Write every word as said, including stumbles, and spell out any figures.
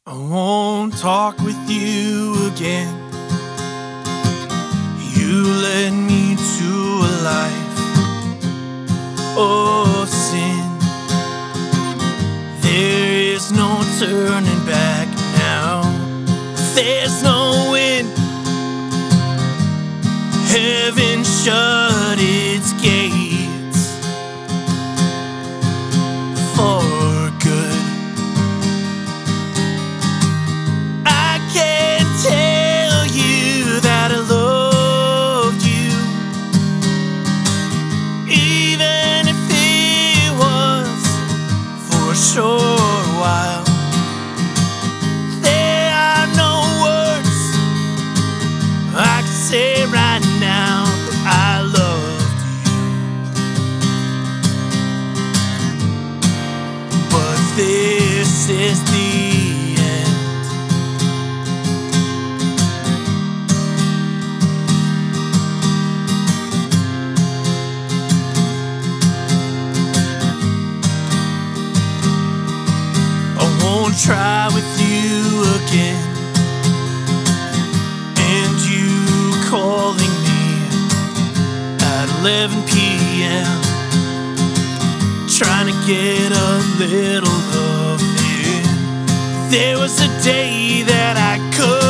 I won't talk with you again. You led me to a life of sin. There is no turning back now. There's no wind. Heaven shut its gates for good. I can't tell you that I loved you, even if it was for a short while. There are no words I can say right now that I loved you. But this is the end. I won't try with you again. And you calling me at eleven p.m. trying to get a little love in. There was a day that I could